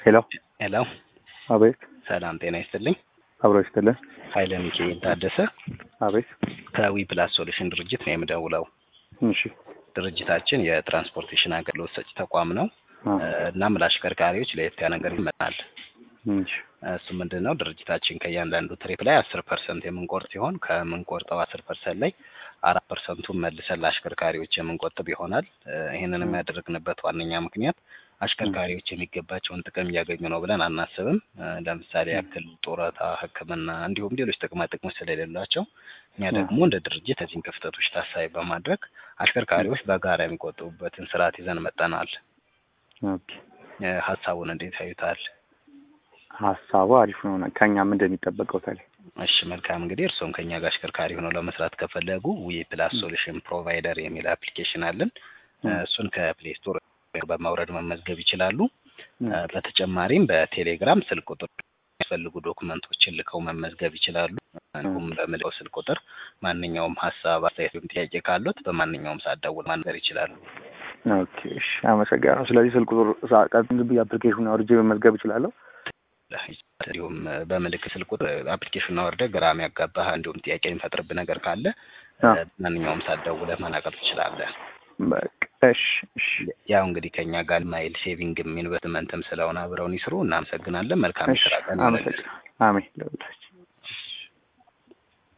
ሄሎ ሄሎ አቤት። ሰላም ጤና ይስጥልኝ። አብሮ ይስጥልን። ኃይለ ሚካኤል ታደሰ አቤት። ከዊ ፕላስ ሶሉሽን ድርጅት ነው የምደውለው። እሺ። ድርጅታችን የትራንስፖርቴሽን አገልግሎት ሰጪ ተቋም ነው እናም ለአሽከርካሪዎች ለየት ያለ ነገር ይመጣል። እሺ። እሱ ምንድነው ድርጅታችን ከእያንዳንዱ ትሪፕ ላይ 10% የምንቆርጥ ሲሆን ከምንቆርጠው 10% ላይ 4%ቱን መልሰን ለአሽከርካሪዎች የምንቆጥብ ይሆናል። ይሄንን የሚያደርግንበት ዋነኛ ምክንያት አሽከርካሪዎች የሚገባቸውን ጥቅም እያገኙ ነው ብለን አናስብም። ለምሳሌ ያክል ጡረታ፣ ሕክምና እንዲሁም ሌሎች ጥቅማ ጥቅሞች ስለሌላቸው እኛ ደግሞ እንደ ድርጅት እዚህን ክፍተቶች ታሳቢ በማድረግ አሽከርካሪዎች በጋራ የሚቆጥቡበትን ስርዓት ይዘን መጥተናል። ኦኬ። ሀሳቡን እንዴት ያዩታል? ሀሳቡ አሪፍ ነው። ከኛ ምን እንደሚጠበቀው ታዲያ? እሺ መልካም። እንግዲህ እርስዎም ከኛ ጋር አሽከርካሪ ሆነው ለመስራት ከፈለጉ ዊ ፕላስ ሶሉሽን ፕሮቫይደር የሚል አፕሊኬሽን አለን። እሱን ከፕሌይ ስቶር በማውረድ መመዝገብ ይችላሉ። በተጨማሪም በቴሌግራም ስልክ ቁጥር የሚፈልጉ ዶክመንቶችን ልከው መመዝገብ ይችላሉ። እንዲሁም በምልከው ስልክ ቁጥር ማንኛውም ሀሳብ፣ አስተያየት ወይም ጥያቄ ካሉት በማንኛውም ሰዓት ደውለው ማናገር ይችላሉ። ኦኬ እሺ፣ አመሰግናለሁ። ስለዚህ ስልክ ቁጥር አፕሊኬሽኑን አውርጄ መመዝገብ እችላለሁ? እንዲሁም በምልክት ስልክ ቁጥር አፕሊኬሽኑን አውርደህ ግራ የሚያጋባህ እንዲሁም ጥያቄ የሚፈጥርብህ ነገር ካለ ማንኛውም ሰዓት ደውለህ ማናገር ትችላለህ። በቃ እሺ። ያው እንግዲህ ከኛ ጋር ማይል ሴቪንግም ኢንቨስትመንትም ስለሆነ አብረውን ይስሩ። እናመሰግናለን። መልካም ስራ ቀን። አመሰግናለሁ። አሜን።